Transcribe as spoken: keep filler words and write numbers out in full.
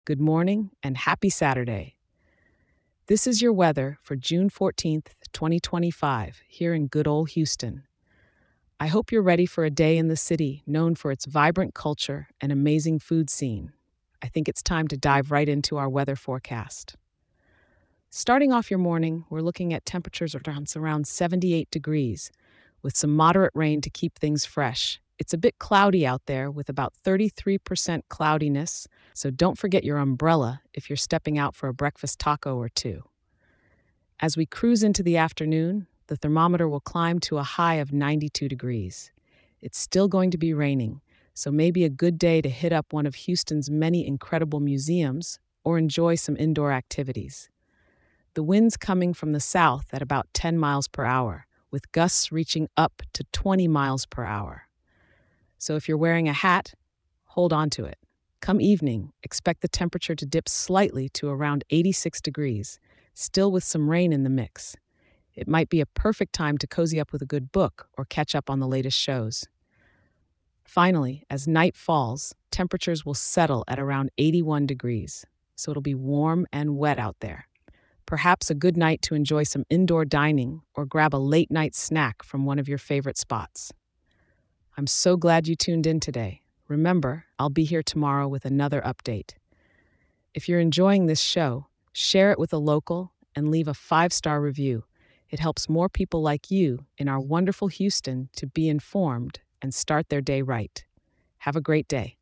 Good morning and happy Saturday. This is your weather for June fourteenth, twenty twenty-five, here in good old Houston. I hope you're ready for a day in the city known for its vibrant culture and amazing food scene. I think it's time to dive right into our weather forecast. Starting off your morning, we're looking at temperatures around around seventy-eight degrees, with some moderate rain to keep things fresh. It's a bit cloudy out there with about thirty-three percent cloudiness, so don't forget your umbrella if you're stepping out for a breakfast taco or two. As we cruise into the afternoon, the thermometer will climb to a high of ninety-two degrees. It's still going to be raining, so maybe a good day to hit up one of Houston's many incredible museums or enjoy some indoor activities. The wind's coming from the south at about ten miles per hour, with gusts reaching up to twenty miles per hour. So if you're wearing a hat, hold on to it. Come evening, expect the temperature to dip slightly to around eighty-six degrees, still with some rain in the mix. It might be a perfect time to cozy up with a good book or catch up on the latest shows. Finally, as night falls, temperatures will settle at around eighty-one degrees, so it'll be warm and wet out there. Perhaps a good night to enjoy some indoor dining or grab a late night snack from one of your favorite spots. I'm so glad you tuned in today. Remember, I'll be here tomorrow with another update. If you're enjoying this show, share it with a local and leave a five-star review. It helps more people like you in our wonderful Houston to be informed and start their day right. Have a great day.